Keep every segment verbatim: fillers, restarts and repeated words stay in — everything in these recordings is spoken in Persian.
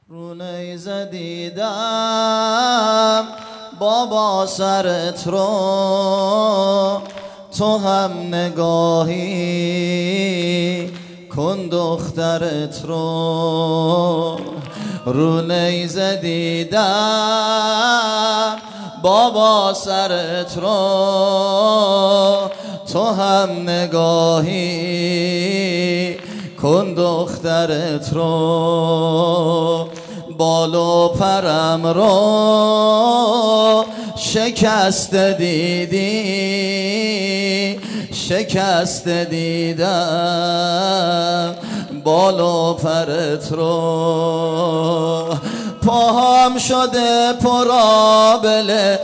رو نیزه دیدم بابا سرت رو، تو هم نگاهی کن دخترت رو. رو نیزه دیدم بابا سرت رو، تو هم نگاهی کن دخترت رو. بال و پرم رو شکست دیدی، شکست دیدم بال و پرت رو. پاهم شده پرآبله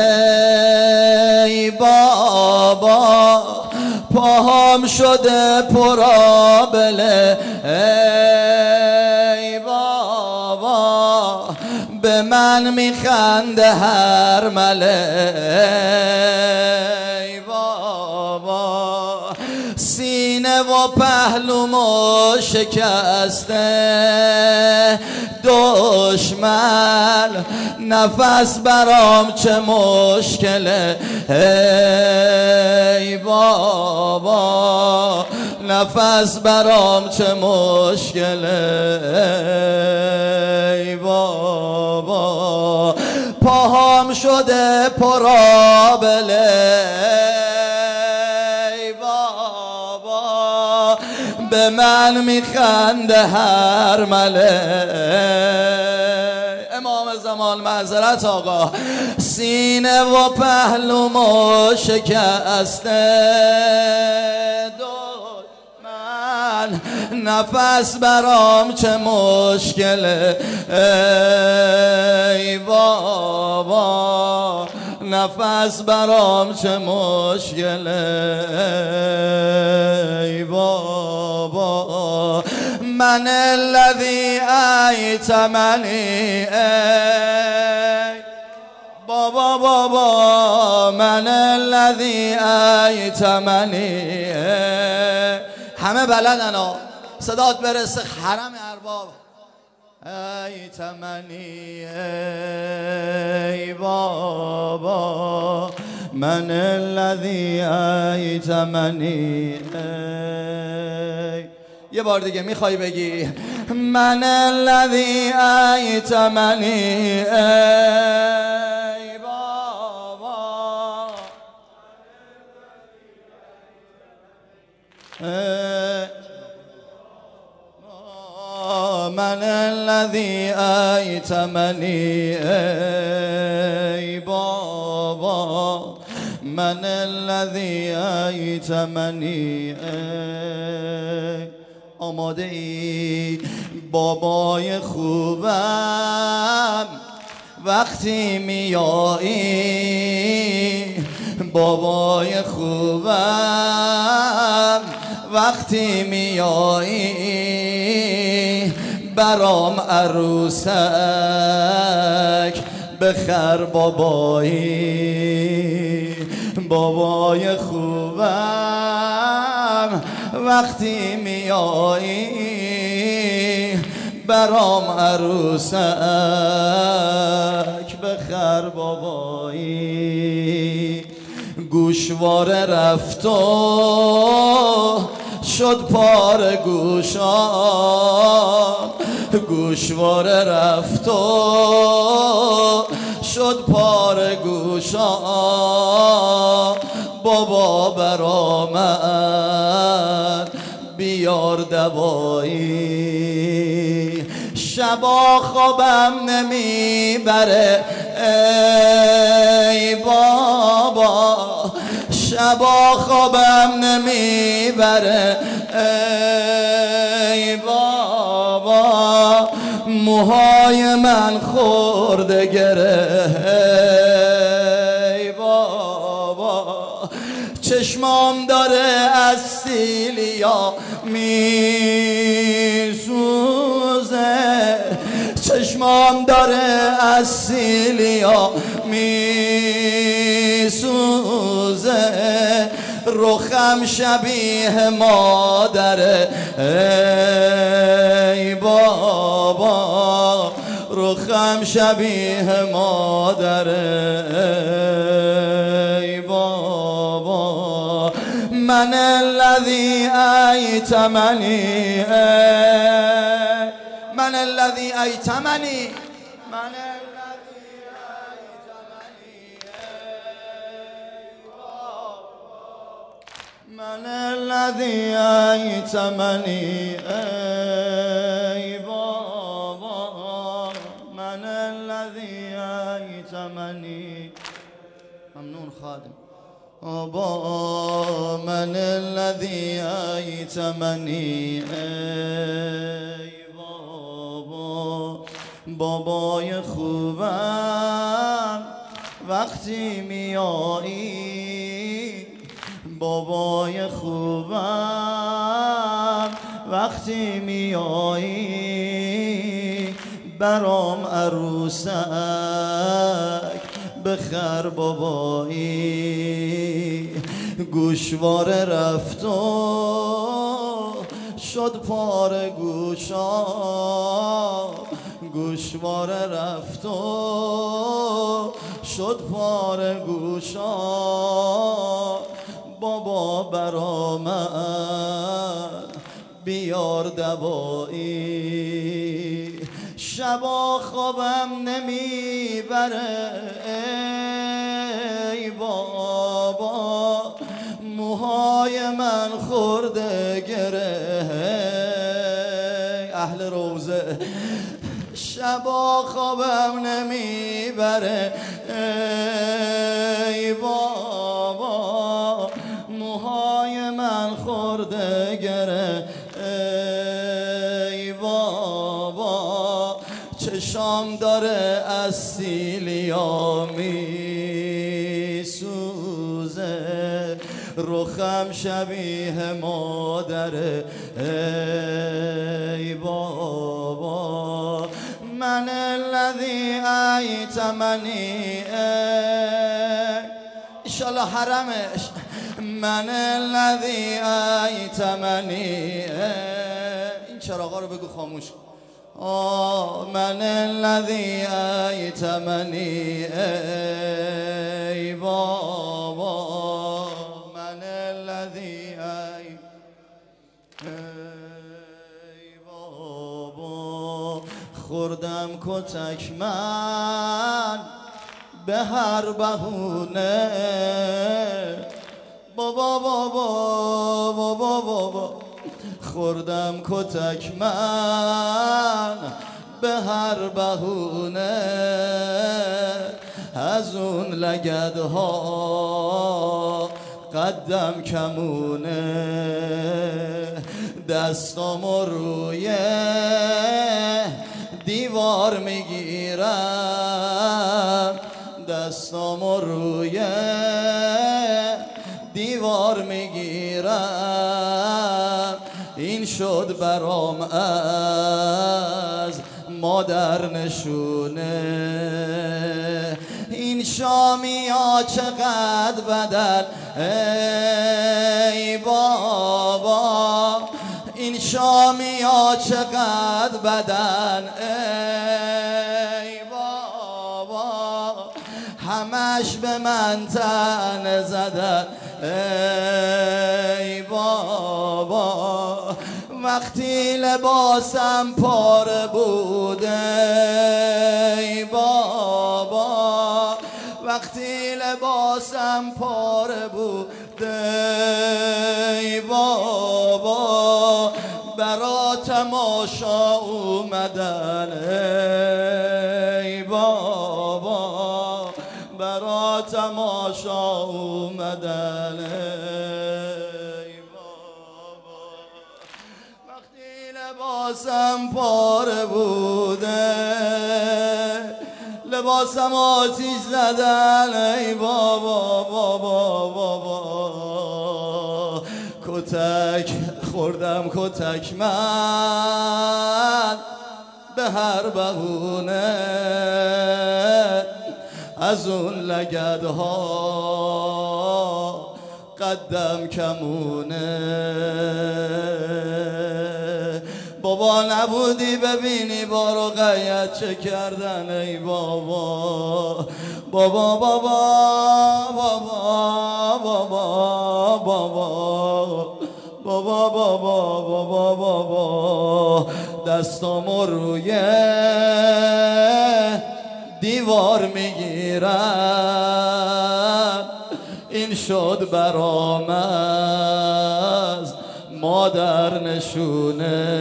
ای بابا، پاهم شده پرآبله ای بابا، به من میخنده هر مله ای بابا. سینه و پهلومو شکسته دشمن، نفس برام چه مشکله ای بابا، نفس برام چه مشکله ای بابا. پاهم شده پرآبله ای بابا، به من میخنده هر مله. امام زمان معذرت آقا. سینه و پهلومو شکسته دشمن، نفس برام چه مشکله ای بابا، نفس برام چه مشکله ای بابا. من الذی ایتمنی ای بابا بابا، من الذی ایتمنی. همه بلدن ها، صدات برسه حرم ارباب. ایتمنی ای بابا، من الذی ایتمنی. یه بار دیگه میخوای بگی من الذی ایتمنی ای بابا، من الذی ایتمنی ای بابا، من الذی ایتمنی. آماده ای بابای خوبم وقتی میایی، بابای خوبم وقتی میایی، برام عروسک بخر بابایی. بابای خوبم وقتی میایی، برام عروسک بخر بابایی. گوشواره رفت و شد پار گوشام، گوشواره رفت و شد پار گوشام. بابا برا من بیار دوایی. شبا خوابم نمیبره ای بابا، شبا خوابم نمیبره ای بابا. موهای من خورده گره ای بابا. چشمام داره از سیلیا میسوزه، چشمام داره از سیلیا میسوزه. رخ رخم شبیه مادره ای بابا رخم شبیه مادره ای بابا من الذی ایتمنی من الذی ایتمنی من من الذی ایتمنی ای بابا من الذی ایتمنی ممنون خادم بابا من الذی ایتمنی ای بابا بابای خوبم وقتی میایی بابای خوبم وقتی میایی برام عروسک بخر بابایی گوشواره رفت و شد پاره گوشا گوشواره رفت و شد پاره گوشا بابا برا من بیار دوایی شبا خوابم نمیبره ای بابا موهای من خورده گره اهل روزه شبا خوابم نمیبره ای بابا موهای من خورده گره ای بابا چشام داره از سیلیا می سوزه رخم شبیه مادره ای بابا من الذی ایتمنی انشالله حرمش من الذی ایتمنی این چراغا رو بگو خاموش آه من الذی ایتمنی ای بابا من الذی ای بابا خوردم کتک من به هر بهونه بابا بابا بابا بابا خوردم کتک من به هر بهونه از اون لگدها قدم کمونه دستامو روی دیوار میگیرم دستامو روی دیوار میگیرم این شد برام از مادر نشونه این شامی ها چقدر بدن ای بابا این شامی ها چقدر بدن ای بابا همش به من تن زدن ای بابا وقتی لباسم پاره بوده ای بابا وقتی لباسم پاره بوده ای بابا برا تماشا اومدن ای بابا برا تماشا اومدن ای بابا وقتی لباسم پاره بوده لباسم آتیش زدن ای بابا بابا بابا کتک خوردم کتک من به هر بهونه از اون لگدها قدم کمونه. بابا نبودی ببینی با رقیت چه کردن ای بابا. بابا بابا بابا بابا بابا بابا بابا بابا بابا دستامو روی دیوار میگیرن. این شد برام از مادر نشونه.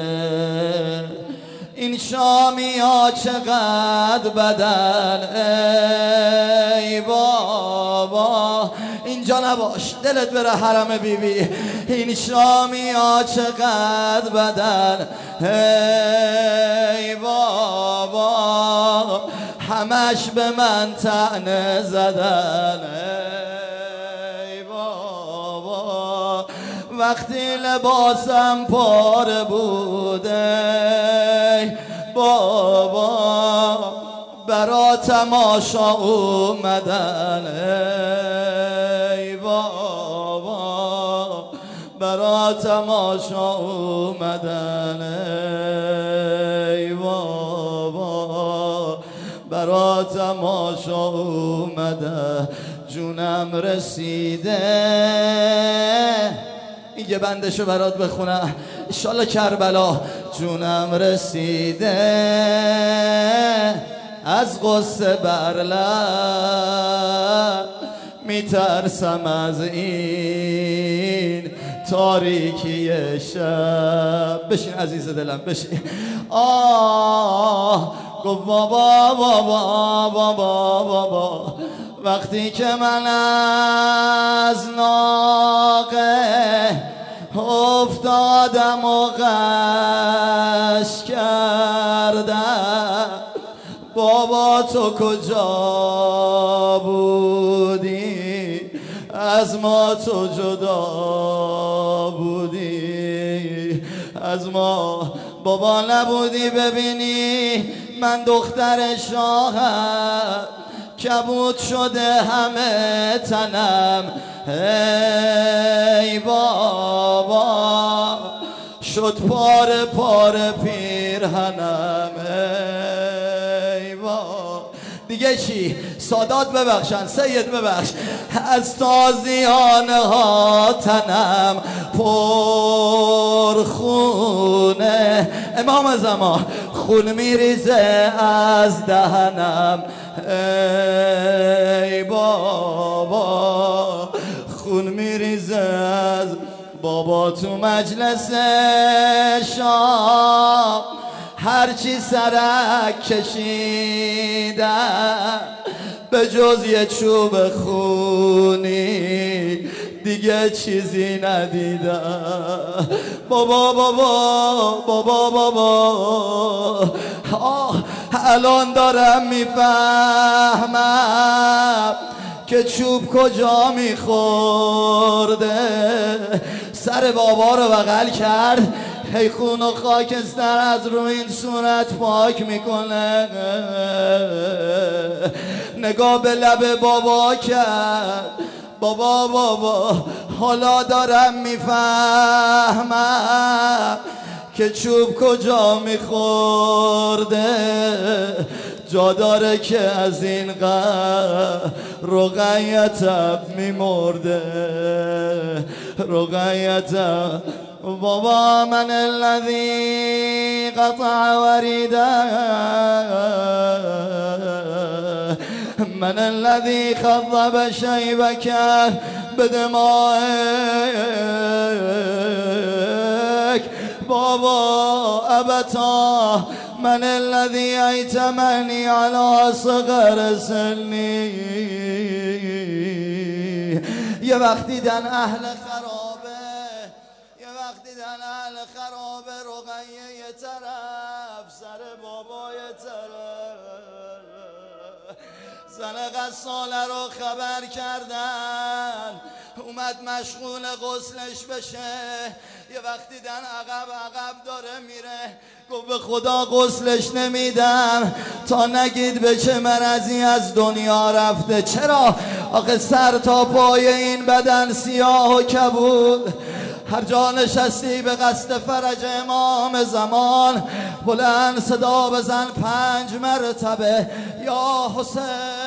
این شامی ها چقدر بدن ای بابا. اینجا نباش دلت بره حرم بیبی بی. این شامی ها چقدر بدن ای بابا. همش به من طعنه زدن ای بابا. وقتی لباسم پاره بوده بابا برا تماشا اومدن ای بابا. برا تماشا اومدن ای بابا. برا تماشا اومده. جونم رسیده. این یه بندشو برات بخونم انشالله کربلا. جونم رسیده از غصه بر لب. میترسم از این تاریکی شب. بشین عزیز دلم بشین. آه گفت بابا بابا بابا بابا. وقتی که من از ناقه افتادم و غش کردم. بابا تو کجا بودی از ما تو جدا بودی از ما. بابا نبودی ببینی من دختر شاهم. کبود شده همه تنم ای بابا. شد پاره پاره پیرهنم ای بابا. دیگه چی؟ سادات ببخشن سید ببخش. از تازیانه ها تنم پر خونه. امام زمان خون میریزه از دهنم ای بابا. خون میریزه از بابا. تو مجلس شام هرچی سرک کشیدم به جز یه چوب خونی دیگه چیزی ندیدم. بابا بابا بابا بابا. آه الان دارم میفهمم که چوب کجا میخورده. سر بابا رو بغل کرد. هی خون و خاکستر از روی این صورت پاک میکنه. نگاه به لب بابا کرد. بابا بابا حالا دارم میفهمم که چوب کجا میخورده. جا داره که از این قهر رقیتم میمرده. رقیتم بابا. من الذي قطع وريده. من الذي خضب شيبك بدمائك. بابا أبتا. من الذي أيتمني على صغر سني. یه وقت دیدن اهل خرابه. یه وقت دیدن اهل خرابه. رقیه یه طرف سر بابا یه طرف. زن غساله رو خبر کردن. اومد مشغول غسلش بشه. یه وقت دیدن عقب عقب داره میره. گفت به خدا غسلش نمیدم تا نگید به چه مرضی از دنیا رفته. چرا؟ آخه سر تا پای این بدن سیاه و کبود، هر جا نشستی به قصد فرج امام زمان بلند صدا بزن پنج مرتبه یا حسین.